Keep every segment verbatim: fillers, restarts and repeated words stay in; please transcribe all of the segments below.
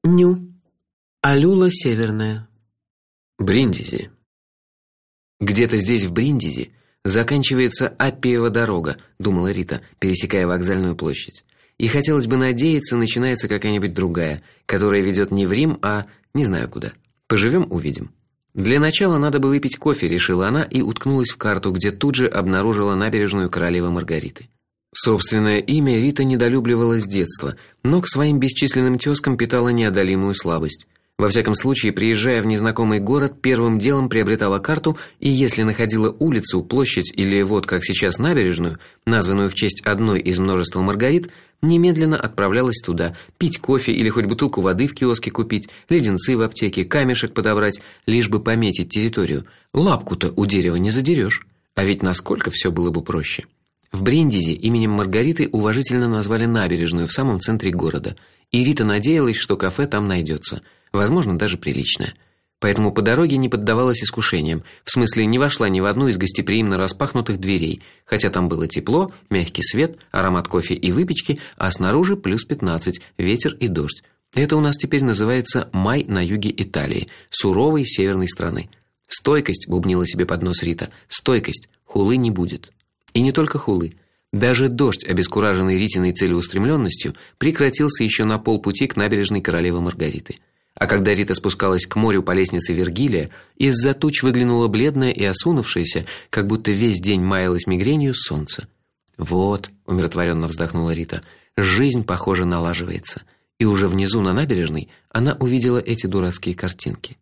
Ню. Алюла Северная. Бриндизи. Где-то здесь в Бриндизи заканчивается Аппиева дорога, думала Рита, пересекая вокзальную площадь. И хотелось бы надеяться, начинается какая-нибудь другая, которая ведет не в Рим, а не знаю куда. Поживем, увидим. Для начала надо бы выпить кофе, решила она и уткнулась в карту, где тут же обнаружила набережную Королевы Маргариты. Собственное имя Рита недолюбливала с детства, но к своим бесчисленным тёзкам питала неодолимую слабость. Во всяком случае, приезжая в незнакомый город, первым делом приобретала карту, и если находила улицу, площадь или вот как сейчас набережную, названную в честь одной из множества Маргарит, немедленно отправлялась туда, пить кофе или хоть бутылку воды в киоске купить, леденцы в аптеке, камешек подобрать, лишь бы пометить территорию. Лапку-то у дерева не задерёшь. А ведь насколько всё было бы проще. В Бриндизи именем Маргариты уважительно назвали набережную в самом центре города, и Рита надеялась, что кафе там найдётся. Возможно, даже приличная. Поэтому по дороге не поддавалась искушениям, в смысле не вошла ни в одну из гостеприимно распахнутых дверей, хотя там было тепло, мягкий свет, аромат кофе и выпечки, а снаружи плюс пятнадцать, ветер и дождь. Это у нас теперь называется май на юге Италии, суровой северной страны. Стойкость, бубнила себе под нос Рита. Стойкость, хулы не будет. И не только хулы. Даже дождь, обескураженный Ритиной целеустремленностью, прекратился еще на полпути к набережной Королевы Маргариты. А когда Рита спускалась к морю по лестнице Вергилия, из-за туч выглянуло бледное и осунувшееся, как будто весь день маялось мигренью, солнце. Вот, умиротворенно вздохнула Рита. Жизнь, похоже, налаживается. И уже внизу на набережной она увидела эти дурацкие картинки.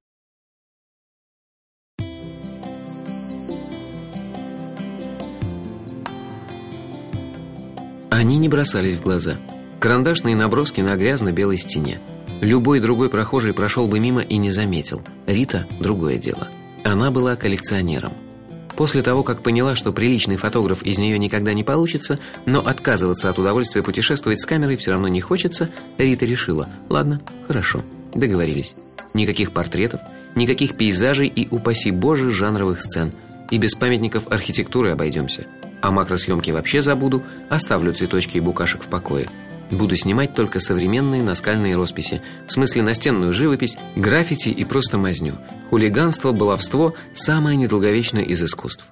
Они не бросались в глаза. Карандашные наброски на грязно-белой стене. Любой другой прохожий прошел бы мимо и не заметил. Рита другое дело. Она была коллекционером. После того, как поняла, что приличный фотограф из нее никогда не получится, но отказываться от удовольствия путешествовать с камерой все равно не хочется, Рита решила: ладно, хорошо, договорились. Никаких портретов, никаких пейзажей и, упаси Боже, жанровых сцен. И без памятников архитектуры обойдемся. А макросъемки вообще забуду, оставлю цветочки и букашек в покое. Буду снимать только современные наскальные росписи, в смысле настенную живопись, граффити и просто мазню. Хулиганство, баловство самое недолговечное из искусств.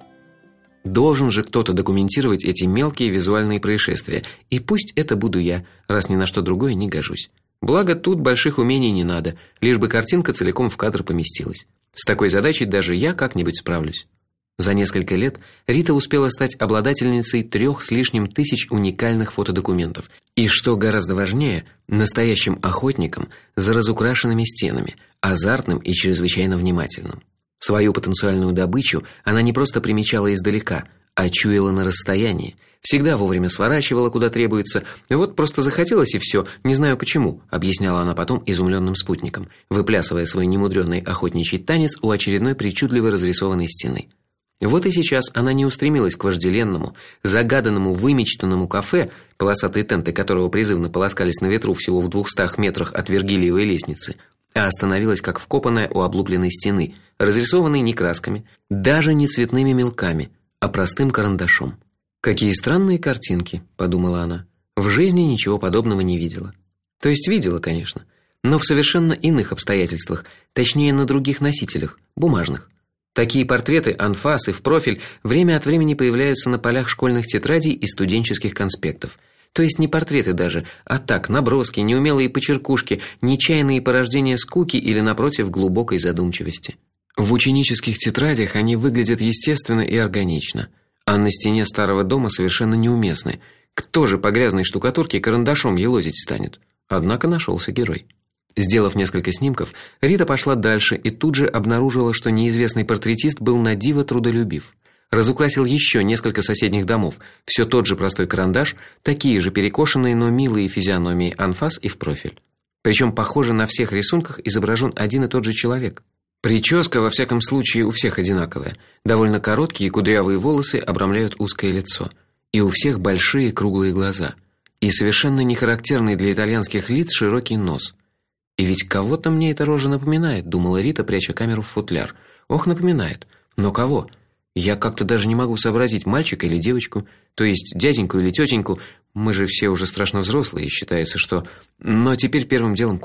Должен же кто-то документировать эти мелкие визуальные происшествия, и пусть это буду я, раз ни на что другое не гожусь. Благо тут больших умений не надо, лишь бы картинка целиком в кадр поместилась. С такой задачей даже я как-нибудь справлюсь. За несколько лет Рита успела стать обладательницей трех с лишним тысяч уникальных фотодокументов и, что гораздо важнее, настоящим охотником за разукрашенными стенами, азартным и чрезвычайно внимательным. Свою потенциальную добычу она не просто примечала издалека, а чуяла на расстоянии, всегда вовремя сворачивала куда требуется. Вот просто захотелось и все, не знаю почему, объясняла она потом изумленным спутникам, выплясывая свой немудрёный охотничий танец у очередной причудливо разрисованной стены. Вот и сейчас она не устремилась к вожделенному, загаданному, вымечтанному кафе, полосатые тенты которого призывно полоскались на ветру всего в двухстах метрах от Вергилиевой лестницы, а остановилась как вкопанная у облупленной стены, разрисованной не красками, даже не цветными мелками, а простым карандашом. Какие странные картинки, подумала она. В жизни ничего подобного не видела. То есть видела, конечно, но в совершенно иных обстоятельствах, точнее на других носителях, бумажных. Такие портреты анфас и в профиль время от времени появляются на полях школьных тетрадей и студенческих конспектов. То есть не портреты даже, а так наброски, неумелые почеркушки, нечаянные порождения скуки или напротив глубокой задумчивости. В ученических тетрадях они выглядят естественно и органично, а на стене старого дома совершенно неуместны. Кто же по грязной штукатурке карандашом елозить станет? Однако нашелся герой. Сделав несколько снимков, Рита пошла дальше и тут же обнаружила, что неизвестный портретист был на диво трудолюбив. Разукрасил еще несколько соседних домов. Все тот же простой карандаш, такие же перекошенные, но милые физиономии анфас и в профиль. Причем, похоже, на всех рисунках изображен один и тот же человек. Прическа во всяком случае у всех одинаковая. Довольно короткие кудрявые волосы обрамляют узкое лицо, и у всех большие круглые глаза, и совершенно не характерный для итальянских лиц широкий нос. И ведь кого-то мне эта рожа напоминает, думала Рита, пряча камеру в футляр. Ох, напоминает. Но кого? Я как-то даже не могу сообразить, мальчика или девочку, то есть дяденьку или тетеньку. Мы же все уже страшно взрослые, и считается, что... Но теперь первым делом кофе.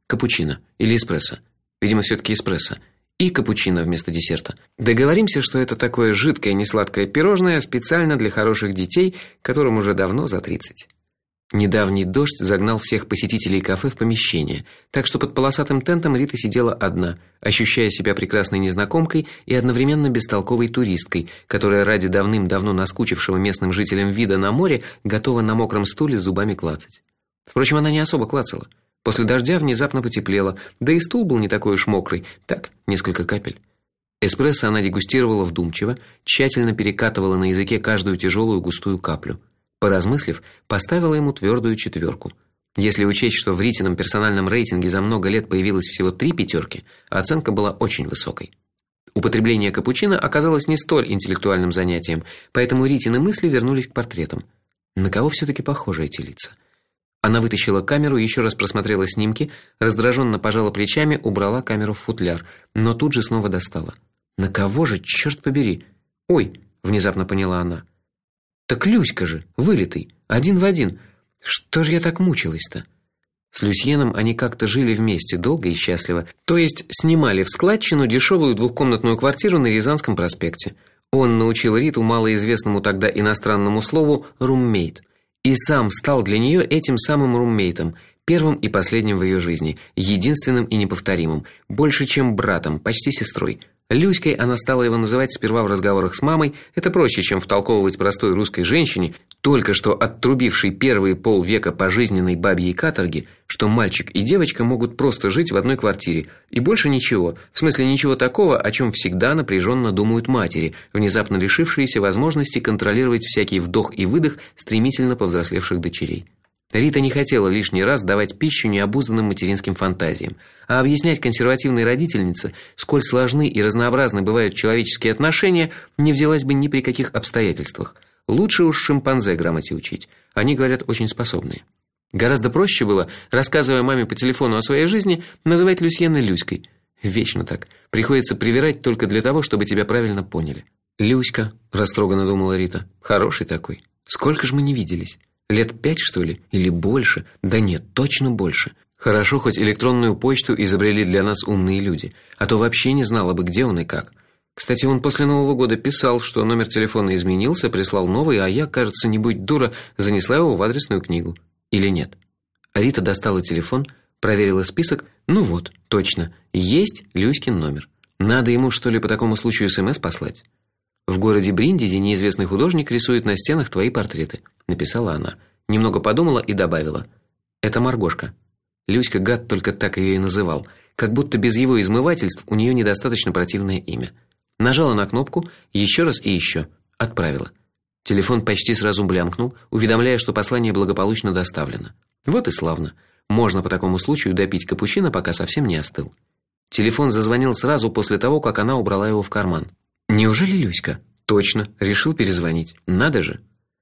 Капучино или эспрессо. Видимо, все таки эспрессо. И капучино вместо десерта. Договоримся, что это такое жидкое несладкое пирожное специально для хороших детей, которым уже давно за тридцать. Недавний дождь загнал всех посетителей кафе в помещение, так что под полосатым тентом Рита сидела одна, ощущая себя прекрасной незнакомкой и одновременно бестолковой туристкой, которая ради давным-давно наскучившего местным жителям вида на море готова на мокром стуле зубами клацать. Впрочем, она не особо клацала. После дождя внезапно потеплело, да и стул был не такой уж мокрый, так, несколько капель. Эспрессо она дегустировала вдумчиво, тщательно перекатывала на языке каждую тяжелую густую каплю. Поразмыслив, поставила ему твердую четверку. Если учесть, что в Ритином персональном рейтинге за много лет появилось всего три пятерки, оценка была очень высокой. Употребление капучино оказалось не столь интеллектуальным занятием, поэтому Ритины мысли вернулись к портретам. На кого все таки похожи эти лица? Она вытащила камеру, еще раз просмотрела снимки, раздраженно пожала плечами, убрала камеру в футляр, но тут же снова достала. На кого же, черт побери? Ой, внезапно поняла она. Так Люська же, вылитый, один в один. Что ж я так мучилась-то? С Люсьеном они как-то жили вместе долго и счастливо. То есть снимали в складчину дешевую двухкомнатную квартиру на Рязанском проспекте. Он научил Риту малоизвестному тогда иностранному слову руммейт. И сам стал для нее этим самым руммейтом, первым и последним в ее жизни, единственным и неповторимым, больше, чем братом, почти сестрой. Люськой она стала его называть сперва в разговорах с мамой. Это проще, чем втолковывать простой русской женщине, только что оттрубившей первые полвека пожизненной бабьей каторги, что мальчик и девочка могут просто жить в одной квартире, и больше ничего, в смысле ничего такого, о чем всегда напряженно думают матери, внезапно лишившиеся возможности контролировать всякий вдох и выдох стремительно повзрослевших дочерей. Рита не хотела лишний раз давать пищу необузданным материнским фантазиям, а объяснять консервативной родительнице, сколь сложны и разнообразны бывают человеческие отношения, не взялась бы ни при каких обстоятельствах. Лучше уж шимпанзе грамоте учить. Они, говорят, очень способные. Гораздо проще было, рассказывая маме по телефону о своей жизни, называть Люсьена Люськой. Вечно так. Приходится привирать только для того, чтобы тебя правильно поняли. Люська, растроганно думала Рита. Хороший такой. Сколько ж мы не виделись? Лет пять, что ли, или больше? Да нет, точно больше. Хорошо, хоть электронную почту изобрели для нас умные люди, а то вообще не знала бы, где он и как. Кстати, он после Нового года писал, что номер телефона изменился, прислал новый, а я, кажется, не будь дура, занесла его в адресную книгу. Или нет? Рита достала телефон, проверила список. Ну вот, точно, есть Люськин номер. Надо ему, что ли, по такому случаю СМС послать. В городе Бриндизи неизвестный художник рисует на стенах твои портреты, написала она. Немного подумала и добавила: это Маргошка. Люська, гад, только так ее и называл, как будто без его измывательств у нее недостаточно противное имя. Нажала на кнопку еще раз и еще. Отправила. Телефон почти сразу блямкнул, уведомляя, что послание благополучно доставлено. Вот и славно. Можно по такому случаю допить капучино, пока совсем не остыл. Телефон зазвонил сразу после того, как она убрала его в карман. Неужели Люська? Точно, решил перезвонить. Надо же.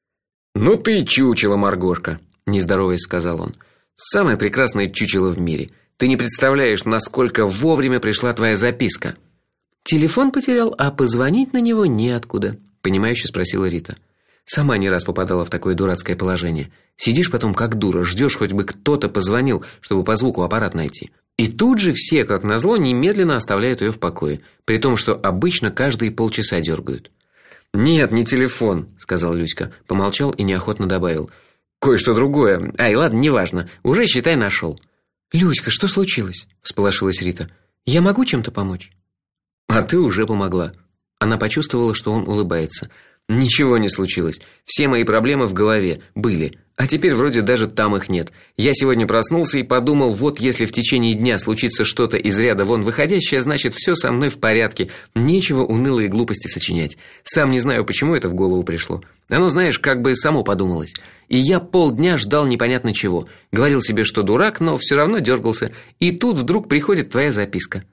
Ну ты и чучело, Маргошка, не здороваясь, сказал он. Самое прекрасное чучело в мире. Ты не представляешь, насколько вовремя пришла твоя записка. Телефон потерял, а позвонить на него неоткуда, понимающе спросила Рита. Сама не раз попадала в такое дурацкое положение. Сидишь потом как дура, ждешь, хоть бы кто-то позвонил, чтобы по звуку аппарат найти. И тут же все, как назло, немедленно оставляют ее в покое, при том, что обычно каждые полчаса дергают. Нет, не телефон, сказал Люська, помолчал и неохотно добавил: кое-что другое. Ай, ладно, неважно. Уже, считай, нашел. Люська, что случилось? Всполошилась Рита. Я могу чем-то помочь? А ты уже помогла. Она почувствовала, что он улыбается. Ничего не случилось. Все мои проблемы в голове были, а теперь вроде даже там их нет. Я сегодня проснулся и подумал: вот если в течение дня случится что-то из ряда вон выходящее, значит, все со мной в порядке. Нечего унылые глупости сочинять. Сам не знаю, почему это в голову пришло. Оно, знаешь, как бы само подумалось. И я полдня ждал непонятно чего. Говорил себе, что дурак, но все равно дергался. И тут вдруг приходит твоя записка.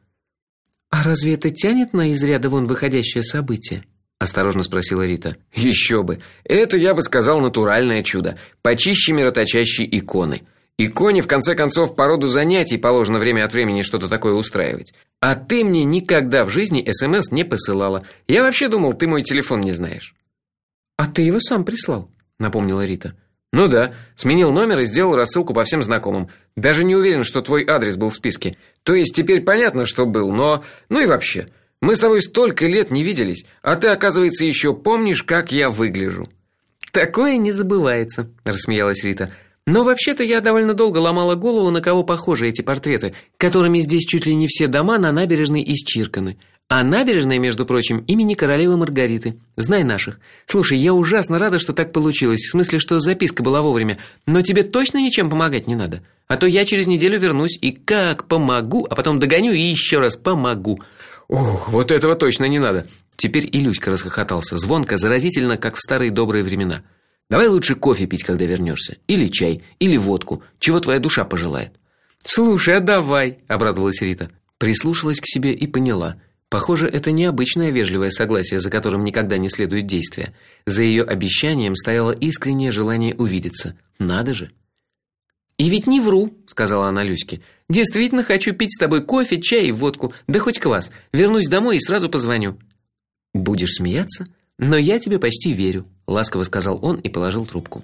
А разве это тянет на из ряда вон выходящее событие? Осторожно спросила Рита. Еще бы. Это, я бы сказал, натуральное чудо, почище мироточащей иконы. Иконе в конце концов по роду занятий положено время от времени что-то такое устраивать. А ты мне никогда в жизни СМС не посылала. Я вообще думал, ты мой телефон не знаешь. А ты его сам прислал, напомнила Рита. Ну да, сменил номер и сделал рассылку по всем знакомым. Даже не уверен, что твой адрес был в списке. То есть теперь понятно, что был, но... Ну и вообще, мы с тобой столько лет не виделись, а ты, оказывается, еще помнишь, как я выгляжу». «Такое не забывается», – рассмеялась Рита. «Но вообще-то я довольно долго ломала голову, на кого похожи эти портреты, которыми здесь чуть ли не все дома на набережной исчирканы. А набережная, между прочим, имени королевы Маргариты. Знай наших. Слушай, я ужасно рада, что так получилось, в смысле, что записка была вовремя. Но тебе точно ничем помогать не надо? А то я через неделю вернусь и как помогу, а потом догоню и еще раз помогу». «Ох, вот этого точно не надо». Теперь и Люська расхохотался, звонко, заразительно, как в старые добрые времена. «Давай лучше кофе пить, когда вернешься. Или чай, или водку. Чего твоя душа пожелает». «Слушай, а давай», – обрадовалась Рита. Прислушалась к себе и поняла. Похоже, это необычное вежливое согласие, за которым никогда не следует действия. За ее обещанием стояло искреннее желание увидеться. Надо же. «И ведь не вру», – сказала она Люське. «Действительно хочу пить с тобой кофе, чай и водку, да хоть квас. Вернусь домой и сразу позвоню». «Будешь смеяться? Но я тебе почти верю», – ласково сказал он и положил трубку.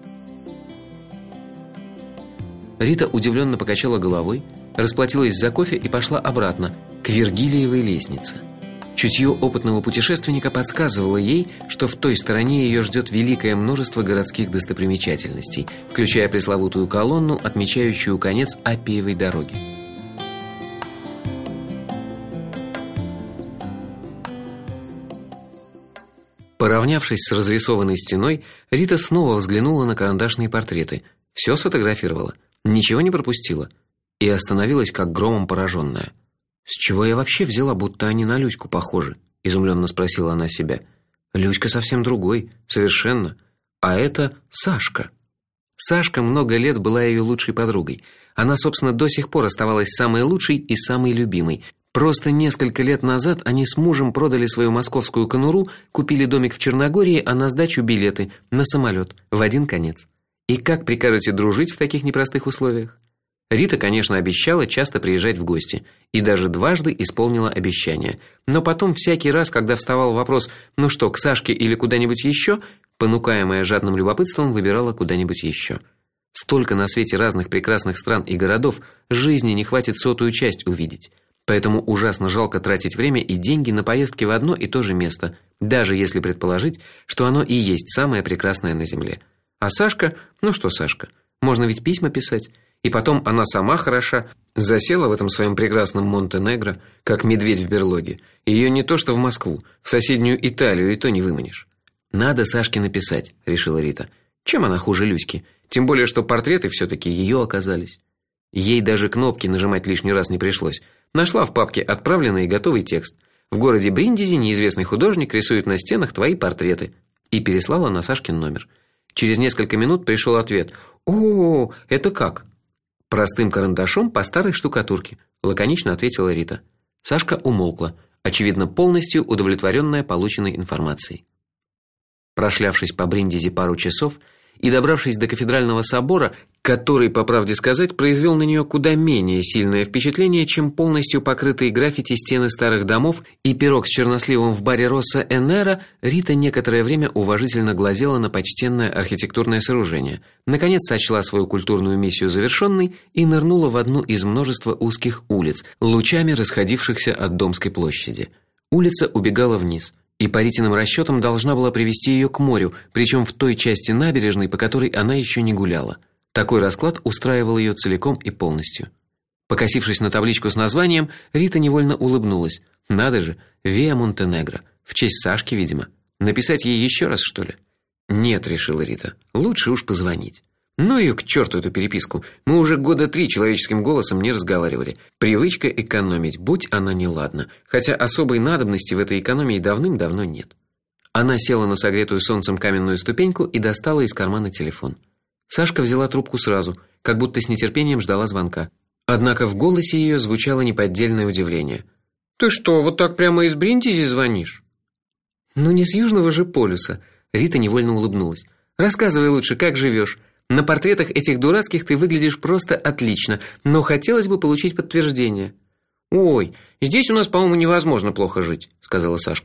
Рита удивленно покачала головой, расплатилась за кофе и пошла обратно, к Вергилиевой лестнице. Чутье опытного путешественника подсказывало ей, что в той стороне ее ждет великое множество городских достопримечательностей, включая пресловутую колонну, отмечающую конец Аппиевой дороги. Поравнявшись с разрисованной стеной, Рита снова взглянула на карандашные портреты. Все сфотографировала, ничего не пропустила. И остановилась, как громом пораженная. «С чего я вообще взяла, будто они на Люську похожи?» – изумленно спросила она себя. «Люська совсем другой, совершенно. А это Сашка». Сашка много лет была ее лучшей подругой. Она, собственно, до сих пор оставалась самой лучшей и самой любимой. Просто несколько лет назад они с мужем продали свою московскую конуру, купили домик в Черногории, а на сдачу билеты на самолет в один конец. И как прикажете дружить в таких непростых условиях? Рита, конечно, обещала часто приезжать в гости, и даже дважды исполнила обещание. Но потом всякий раз, когда вставал вопрос: "Ну что, к Сашке или куда-нибудь еще?", понукаемая жадным любопытством, выбирала куда-нибудь еще. Столько на свете разных прекрасных стран и городов, жизни не хватит сотую часть увидеть. Поэтому ужасно жалко тратить время и деньги на поездки в одно и то же место, даже если предположить, что оно и есть самое прекрасное на земле. А Сашка, ну что Сашка, можно ведь письма писать. И потом она сама хороша, засела в этом своем прекрасном Монтенегро, как медведь в берлоге. Ее не то что в Москву, в соседнюю Италию и то не выманишь. Надо Сашке написать, решила Рита. Чем она хуже Люськи? Тем более, что портреты все-таки ее оказались. Ей даже кнопки нажимать лишний раз не пришлось. Нашла в папке отправленный и готовый текст. В городе Бриндизи неизвестный художник рисует на стенах твои портреты. И переслала на Сашкин номер. Через несколько минут пришел ответ. О, это как? Простым карандашом по старой штукатурке, лаконично ответила Рита. Сашка умолкла, очевидно, полностью удовлетворенная полученной информацией. Прошлявшись по Бриндизи пару часов и добравшись до кафедрального собора, который, по правде сказать, произвел на нее куда менее сильное впечатление, чем полностью покрытые граффити стены старых домов и пирог с черносливом в баре Росса Энера, Рита некоторое время уважительно глазела на почтенное архитектурное сооружение. Наконец сочла свою культурную миссию завершенной и нырнула в одну из множества узких улиц, лучами расходившихся от Домской площади. Улица убегала вниз, и по Ритиным расчетам должна была привести ее к морю, причем в той части набережной, по которой она еще не гуляла. Такой расклад устраивал ее целиком и полностью. Покосившись на табличку с названием, Рита невольно улыбнулась. Надо же, Виа Монтенегро, в честь Сашки, видимо. Написать ей еще раз, что ли? Нет, решила Рита. Лучше уж позвонить. Ну ее к черту эту переписку. Мы уже года три человеческим голосом не разговаривали. Привычка экономить, будь она неладна. Хотя особой надобности в этой экономии давным-давно нет. Она села на согретую солнцем каменную ступеньку и достала из кармана телефон. Сашка взяла трубку сразу, как будто с нетерпением ждала звонка. Однако в голосе ее звучало неподдельное удивление. Ты что, вот так прямо из Бриндизи звонишь? Ну не с Южного же полюса. Рита невольно улыбнулась. Рассказывай лучше, как живешь. На портретах этих дурацких ты выглядишь просто отлично, но хотелось бы получить подтверждение. Ой, здесь у нас, по-моему, невозможно плохо жить, сказала Сашка.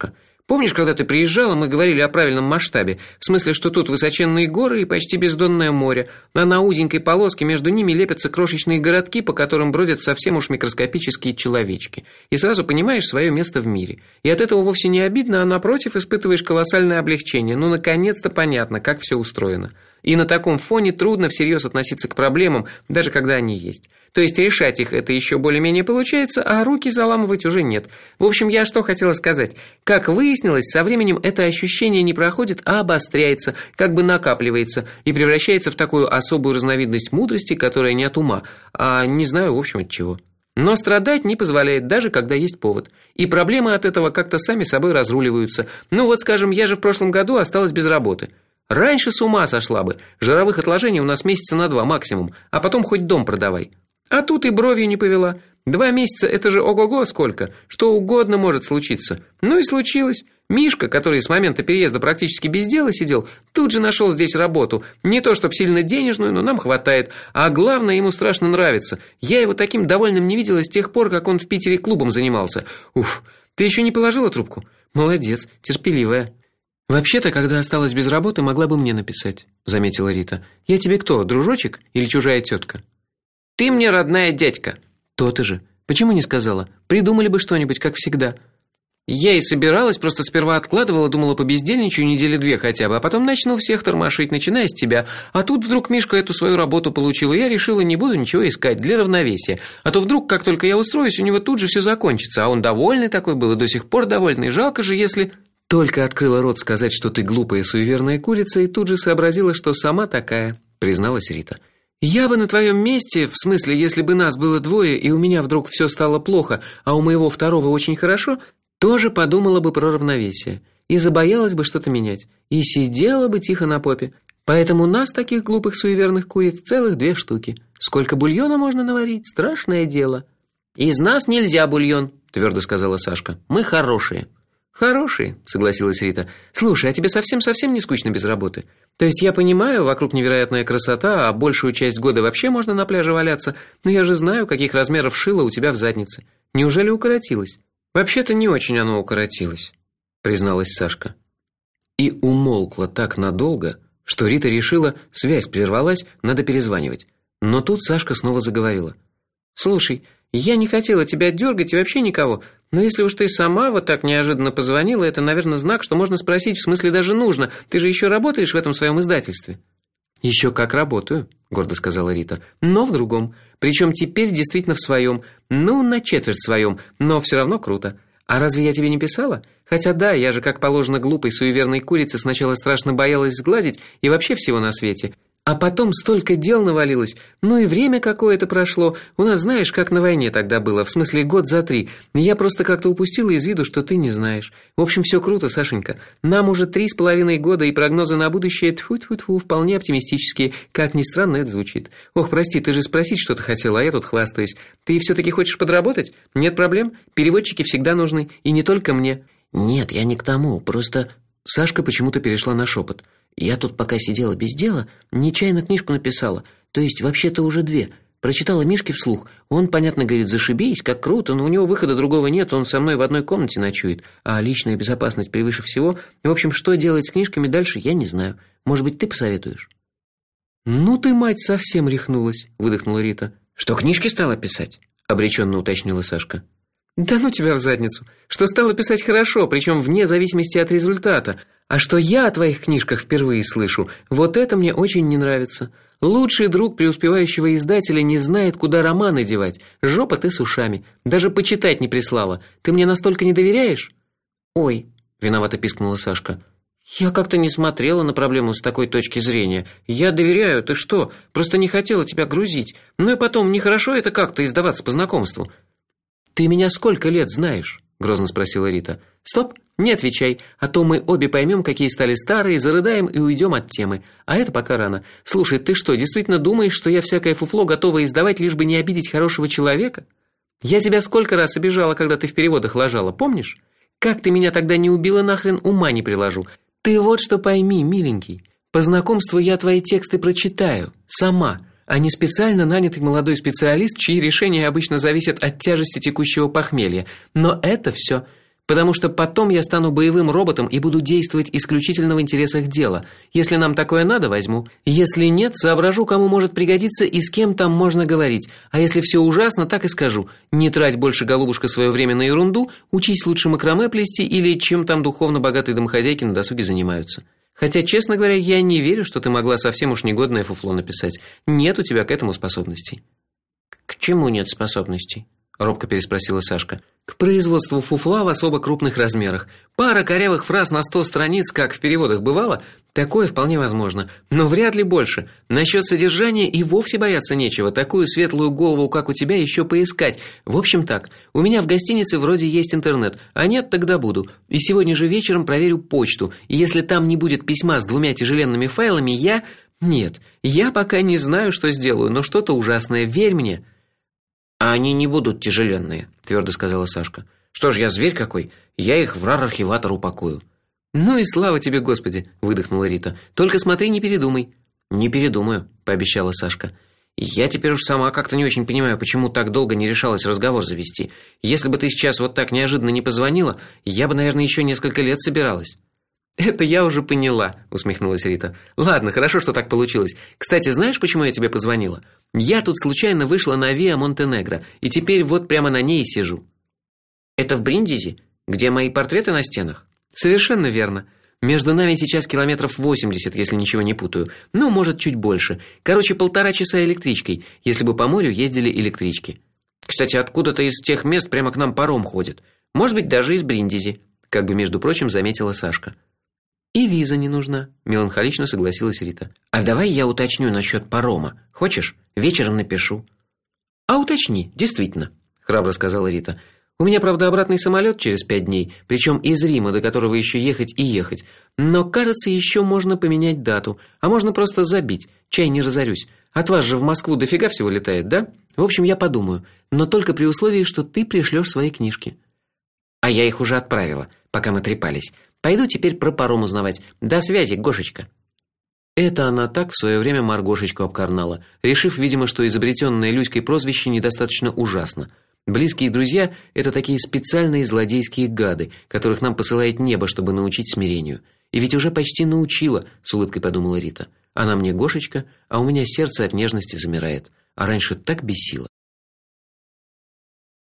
Помнишь, когда ты приезжала, мы говорили о правильном масштабе, в смысле, что тут высоченные горы и почти бездонное море, а на узенькой полоске между ними лепятся крошечные городки, по которым бродят совсем уж микроскопические человечки. И сразу понимаешь свое место в мире. И от этого вовсе не обидно, а напротив испытываешь колоссальное облегчение. Ну, наконец-то понятно, как все устроено. И на таком фоне трудно всерьез относиться к проблемам, даже когда они есть. То есть решать их это еще более-менее получается, а руки заламывать уже нет. В общем, я что хотела сказать. Как выяснилось, со временем это ощущение не проходит, а обостряется, как бы накапливается и превращается в такую особую разновидность мудрости, которая не от ума, а не знаю, в общем, от чего. Но страдать не позволяет, даже когда есть повод. И проблемы от этого как-то сами собой разруливаются. Ну вот, скажем, я же в прошлом году осталась без работы. Раньше с ума сошла бы. Жировых отложений у нас месяца на два максимум, а потом хоть дом продавай. А тут и бровью не повела. Два месяца это же ого-го сколько. Что угодно может случиться. Ну и случилось. Мишка, который с момента переезда практически без дела сидел, тут же нашел здесь работу. Не то чтоб сильно денежную, но нам хватает. А главное, ему страшно нравится. Я его таким довольным не видела с тех пор, как он в Питере клубом занимался. Уф. Ты еще не положила трубку? Молодец, терпеливая. Вообще-то, когда осталась без работы, могла бы мне написать, заметила Рита. Я тебе кто, дружочек или чужая тетка? Ты мне родная дядька. То-то же. Почему не сказала? Придумали бы что-нибудь, как всегда. Я и собиралась, просто сперва откладывала, думала, побездельничаю недели две хотя бы, а потом начну всех тормошить, начиная с тебя. А тут вдруг Мишка эту свою работу получил, и я решила, не буду ничего искать для равновесия. А то вдруг, как только я устроюсь, у него тут же все закончится, а он довольный такой был и до сих пор довольный. Жалко же, если... Только открыла рот сказать, что ты глупая суеверная курица, и тут же сообразила, что сама такая, призналась Рита. Я бы на твоем месте, в смысле, если бы нас было двое, и у меня вдруг все стало плохо, а у моего второго очень хорошо, тоже подумала бы про равновесие и забоялась бы что-то менять, и сидела бы тихо на попе. Поэтому нас, таких глупых суеверных куриц, целых две штуки. Сколько бульона можно наварить, страшное дело. Из нас нельзя бульон, твердо сказала Сашка. Мы хорошие. Хорошие, согласилась Рита. Слушай, а тебе совсем-совсем не скучно без работы? То есть я понимаю, вокруг невероятная красота, а большую часть года вообще можно на пляже валяться, но я же знаю, каких размеров шило у тебя в заднице. Неужели укоротилось? Вообще-то не очень оно укоротилось, призналась Сашка. И умолкла так надолго, что Рита решила, связь прервалась, надо перезванивать. Но тут Сашка снова заговорила. Слушай, я не хотела тебя дергать и вообще никого, но если уж ты сама вот так неожиданно позвонила, это, наверное, знак, что можно спросить, в смысле даже нужно. Ты же еще работаешь в этом своем издательстве. Еще как работаю, гордо сказала Рита. Но в другом. Причем теперь действительно в своем. Ну, на четверть своем, но все равно круто. А разве я тебе не писала? Хотя да, я же, как положено глупой суеверной курице, сначала страшно боялась сглазить и вообще всего на свете. А потом столько дел навалилось. Ну и время какое-то прошло. У нас, знаешь, как на войне тогда было, в смысле год за три. Я просто как-то упустила из виду, что ты не знаешь. В общем, все круто, Сашенька. Нам уже три с половиной года, и прогнозы на будущее тьфу-тьфу-тьфу вполне оптимистические. Как ни странно это звучит. Ох, прости, ты же спросить что-то хотела, а я тут хвастаюсь. Ты все-таки хочешь подработать? Нет проблем. Переводчики всегда нужны, и не только мне. Нет, я не к тому, просто... Сашка почему-то перешла на шепот. Я тут пока сидела без дела, нечаянно книжку написала. То есть вообще-то уже две. Прочитала Мишке вслух. Он, понятно, говорит: "Зашибись, как круто, но у него выхода другого нет, он со мной в одной комнате ночует, а личная безопасность превыше всего". В общем, что делать с книжками дальше, я не знаю. Может быть, ты посоветуешь? Ну ты, мать, совсем рехнулась, выдохнула Рита. Что, книжки стала писать? Обреченно уточнила Сашка. Да ну тебя в задницу. Что стала писать хорошо, причем вне зависимости от результата. А что я о твоих книжках впервые слышу, вот это мне очень не нравится. Лучший друг преуспевающего издателя не знает, куда романы девать. Жопа ты с ушами. Даже почитать не прислала. Ты мне настолько не доверяешь? Ой, виновато пискнула Сашка. Я как-то не смотрела на проблему с такой точки зрения. Я доверяю, ты что? Просто не хотела тебя грузить. Ну и потом, нехорошо это как-то издаваться по знакомству. Ты меня сколько лет знаешь? Грозно спросила Рита. Стоп, не отвечай, а то мы обе поймем, какие стали старые, зарыдаем и уйдем от темы. А это пока рано. Слушай, ты что, действительно думаешь, что я всякое фуфло готова издавать, лишь бы не обидеть хорошего человека? Я тебя сколько раз обижала, когда ты в переводах лажала, помнишь? Как ты меня тогда не убила нахрен, ума не приложу. Ты вот что пойми, миленький. По знакомству я твои тексты прочитаю сама, а не специально нанятый молодой специалист, чьи решения обычно зависят от тяжести текущего похмелья. Но это все. Потому что потом я стану боевым роботом и буду действовать исключительно в интересах дела. Если нам такое надо, возьму. Если нет, соображу, кому может пригодиться и с кем там можно говорить. А если все ужасно, так и скажу: не трать больше, голубушка, свое время на ерунду, учись лучше макраме плести или чем там духовно богатые домохозяйки на досуге занимаются. Хотя, честно говоря, я не верю, что ты могла совсем уж негодное фуфло написать. Нет у тебя к этому способностей. К чему нет способностей? Робко переспросила Сашка. К производству фуфла в особо крупных размерах. Пара корявых фраз на сто страниц, как в переводах бывало, такое вполне возможно, но вряд ли больше. Насчет содержания и вовсе бояться нечего. Такую светлую голову, как у тебя, еще поискать. В общем так, у меня в гостинице вроде есть интернет, а нет, тогда буду. И сегодня же вечером проверю почту. И если там не будет письма с двумя тяжеленными файлами, я Нет, я пока не знаю, что сделаю, но что-то ужасное, верь мне. А они не будут тяжеленные, твердо сказала Сашка. Что ж, я зверь какой? Я их в рар-архиватор упакую. Ну и слава тебе, Господи, выдохнула Рита. Только смотри, не передумай. Не передумаю, пообещала Сашка. Я теперь уж сама как-то не очень понимаю, почему так долго не решалась разговор завести. Если бы ты сейчас вот так неожиданно не позвонила, я бы, наверное, еще несколько лет собиралась. Это я уже поняла, усмехнулась Рита. Ладно, хорошо, что так получилось. Кстати, знаешь, почему я тебе позвонила? Я тут случайно вышла на Виа Монтенегро, и теперь вот прямо на ней и сижу. Это в Бриндизи, где мои портреты на стенах? Совершенно верно. Между нами сейчас километров восемьдесят, если ничего не путаю. Ну, может, чуть больше. Короче, полтора часа электричкой, если бы по морю ездили электрички. Кстати, откуда-то из тех мест прямо к нам паром ходит. Может быть, даже из Бриндизи, как бы между прочим заметила Сашка. И виза не нужна, меланхолично согласилась Рита. А давай я уточню насчет парома. Хочешь? Вечером напишу. А уточни, действительно, храбро сказала Рита. У меня, правда, обратный самолет через пять дней, причем из Рима, до которого еще ехать и ехать. Но, кажется, еще можно поменять дату, а можно просто забить. Чай не разорюсь. От вас же в Москву дофига всего летает, да? В общем, я подумаю, но только при условии, что ты пришлешь свои книжки. А я их уже отправила, пока мы трепались. Пойду теперь про паром узнавать. До связи, Гошечка. Это она так в свое время Маргошечку обкарнала, решив, видимо, что изобретенное Люськой прозвище недостаточно ужасно. Близкие друзья это такие специальные злодейские гады, которых нам посылает небо, чтобы научить смирению. И ведь уже почти научила, с улыбкой подумала Рита. Она мне Гошечка, а у меня сердце от нежности замирает, а раньше так бесило.